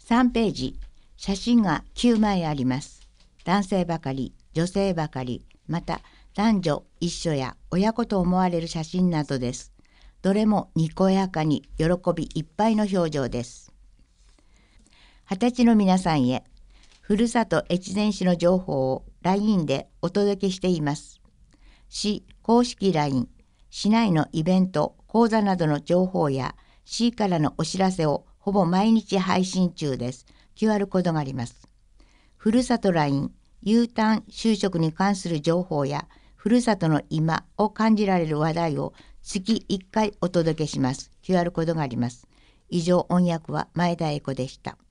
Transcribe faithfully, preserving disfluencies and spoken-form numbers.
さんページ、写真がきゅうまいあります。男性ばかり、女性ばかり、また男女一緒や親子と思われる写真などです。どれもにこやかに喜びいっぱいの表情です。はたちの皆さんへ、ふるさと越前市の情報を ライン でお届けしています。市公式 ライン、市内のイベント、講座などの情報や市からのお知らせをほぼ毎日配信中です。キューアール コードがあります。ふるさと ライン、U ターン就職に関する情報やふるさとの今を感じられる話題を月いっかいお届けします。キューアール コードがあります。以上、音訳は前田英子でした。